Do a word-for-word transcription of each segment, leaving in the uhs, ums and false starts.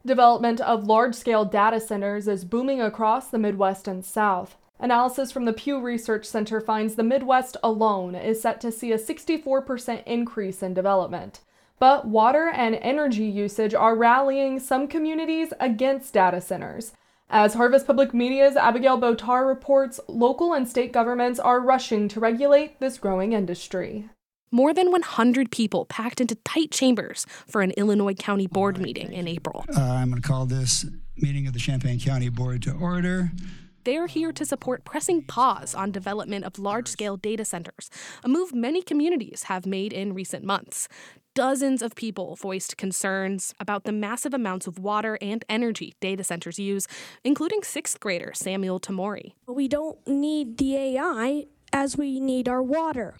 Development of large-scale data centers is booming across the Midwest and South. Analysis from the Pew Research Center finds the Midwest alone is set to see a sixty-four percent increase in development. But water and energy usage are rallying some communities against data centers. As Harvest Public Media's Abigail Botar reports, local and state governments are rushing to regulate this growing industry. More than one hundred people packed into tight chambers for an Illinois County Board meeting in April. Uh, I'm going to call this meeting of the Champaign County Board to order. They're here to support pressing pause on development of large-scale data centers, a move many communities have made in recent months. Dozens of people voiced concerns about the massive amounts of water and energy data centers use, including sixth grader Samuel Tamori. We don't need the A I as we need our water.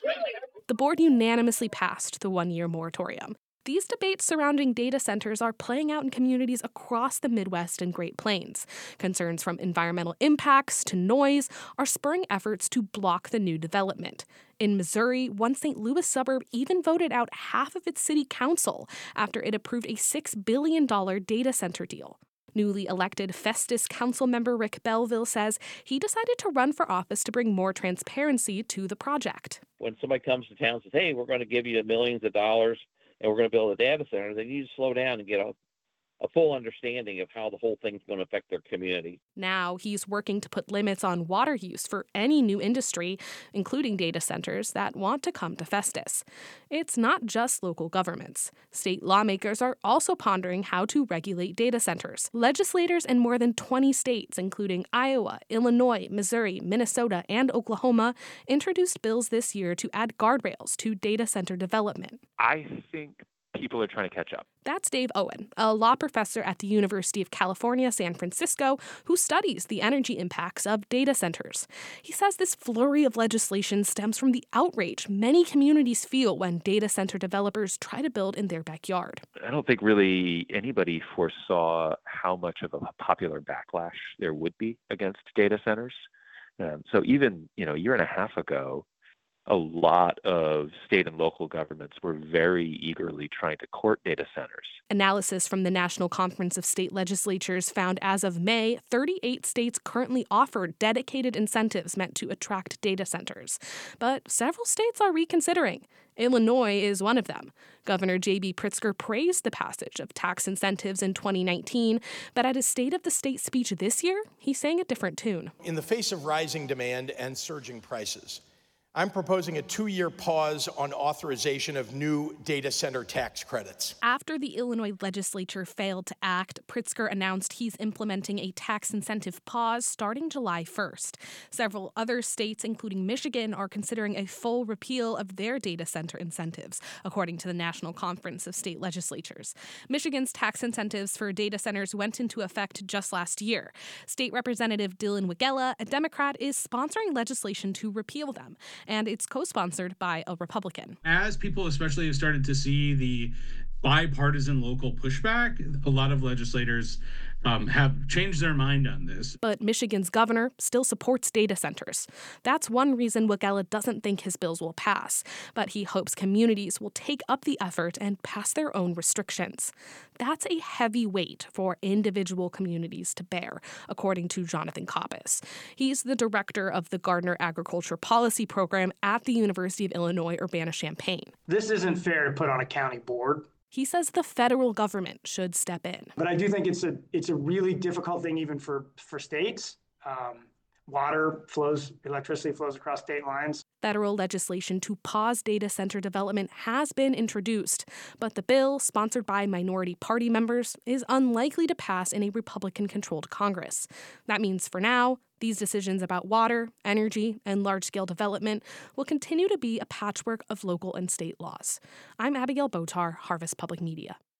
The board unanimously passed the one-year moratorium. These debates surrounding data centers are playing out in communities across the Midwest and Great Plains. Concerns from environmental impacts to noise are spurring efforts to block the new development. In Missouri, one Saint Louis suburb even voted out half of its city council after it approved a six billion dollars data center deal. Newly elected Festus council member Rick Belville says he decided to run for office to bring more transparency to the project. When somebody comes to town and says, hey, we're going to give you millions of dollars and we're going to build a data center, they need to slow down and get a, a full understanding of how the whole thing's going to affect their community. Now he's working to put limits on water use for any new industry, including data centers, that want to come to Festus. It's not just local governments. State lawmakers are also pondering how to regulate data centers. Legislators in more than twenty states, including Iowa, Illinois, Missouri, Minnesota, and Oklahoma, introduced bills this year to add guardrails to data center development. I think people are trying to catch up. That's Dave Owen, a law professor at the University of California, San Francisco, who studies the energy impacts of data centers. He says this flurry of legislation stems from the outrage many communities feel when data center developers try to build in their backyard. I don't think really anybody foresaw how much of a popular backlash there would be against data centers. Um, so even, you know, a year and a half ago, a lot of state and local governments were very eagerly trying to court data centers. Analysis from the National Conference of State Legislatures found as of May, thirty-eight states currently offer dedicated incentives meant to attract data centers. But several states are reconsidering. Illinois is one of them. Governor J B Pritzker praised the passage of tax incentives in twenty nineteen, but at his State of the State speech this year, he sang a different tune. In the face of rising demand and surging prices, I'm proposing a two-year pause on authorization of new data center tax credits. After the Illinois legislature failed to act, Pritzker announced he's implementing a tax incentive pause starting July first. Several other states, including Michigan, are considering a full repeal of their data center incentives, according to the National Conference of State Legislatures. Michigan's tax incentives for data centers went into effect just last year. State Representative Dylan Wegela, a Democrat, is sponsoring legislation to repeal them, and it's co-sponsored by a Republican. As people especially have started to see the bipartisan local pushback, a lot of legislators um, have changed their mind on this. But Michigan's governor still supports data centers. That's one reason Wegela doesn't think his bills will pass, but he hopes communities will take up the effort and pass their own restrictions. That's a heavy weight for individual communities to bear, according to Jonathan Koppes. He's the director of the Gardner Agriculture Policy Program at the University of Illinois Urbana-Champaign. This isn't fair to put on a county board. He says the federal government should step in. But I do think it's a it's a really difficult thing even for, for states. Um, water flows, electricity flows across state lines. Federal legislation to pause data center development has been introduced, but the bill, sponsored by minority party members, is unlikely to pass in a Republican-controlled Congress. That means for now, these decisions about water, energy, and large-scale development will continue to be a patchwork of local and state laws. I'm Abigail Botar, Harvest Public Media.